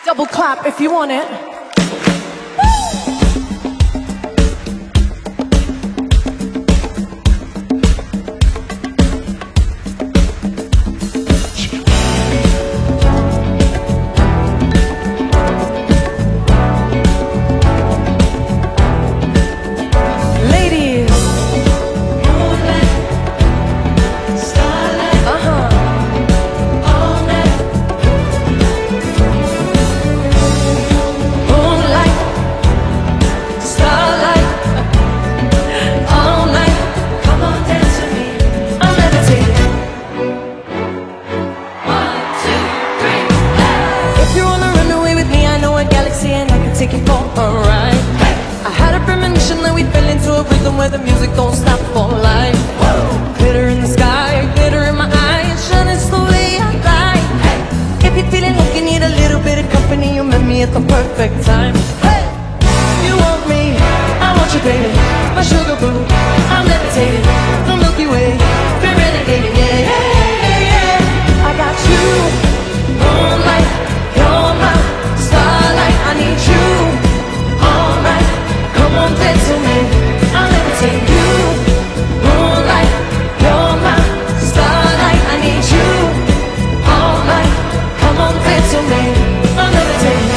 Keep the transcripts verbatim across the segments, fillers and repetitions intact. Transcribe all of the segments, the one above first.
Double clap if you want it. Take you for a ride. I had a premonition that we fell into a rhythm where the music don't stop for life. Glitter in the sky, glitter in my eyes, shining the way I like. If you're feeling like you need a little bit of company, you met me at the perfect time. You want me, I want you, baby, my sugar boo. I'm levitating, the Milky Way, we're renegading, yeah, yeah, yeah, yeah. I got you, moonlight, you're my starlight. I need you all night. Come on, dance with me. I'll levitate you. Moonlight, you're my starlight. I need you all night. Come on, dance with me. I'll levitate.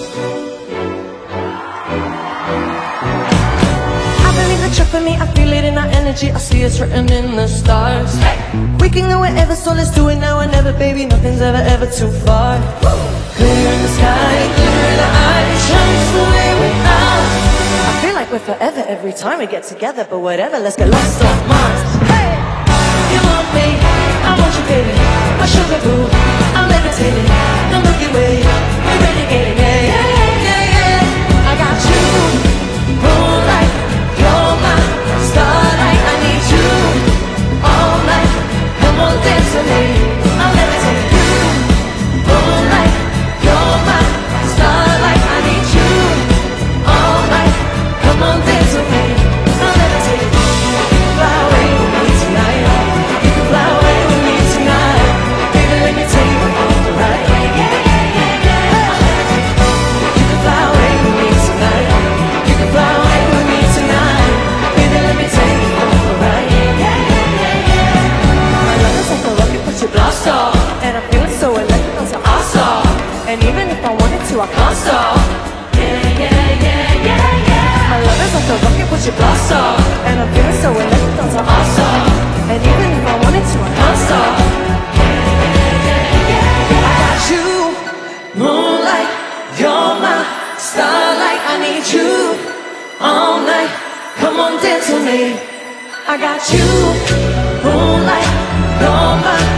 I believe the trick for me. I feel it in our energy. I see it's written in the stars. We can go wherever, so let's do it now or never, baby. Nothing's ever, ever too far. Glitter in the sky, glitter in the eyes, shines the way we are. I feel like we're forever every time we get together, but whatever, let's get lost on Mars. Hey! You want me, I want you, baby, my sugar boo. I'm levitating, the Milky Way, we're renegading, yeah, yeah, yeah, yeah, yeah. I got you, moonlight, you're my starlight. I need you all night. Come on, dance with me. I'll levitate you, moonlight. You're my starlight, I need you all night. Come on, dance with me. I'll levitate. You can fly away with me tonight. You can fly away with me tonight. Baby, let me take you on the ride. Yeah, yeah, yeah, yeah. I'll levitate. You can fly away with me tonight. You can fly away with me tonight. Baby, let me take you on the ride. Yeah, yeah, yeah, yeah. My love is like a rocket, but you blast off, and I'm feeling so electric, I'm so awesome. And even if I wanted to, I can't stop. Yeah, yeah, yeah, yeah, yeah. My love is like a rocket, push your blast off, and I'm feeling so electric, I'm so awesome. And even if I wanted to, I can't stop. Yeah, yeah, yeah, yeah, yeah. I got you, moonlight, you're my starlight. I need you all night. Come on, dance with me. I got you, moonlight, you're my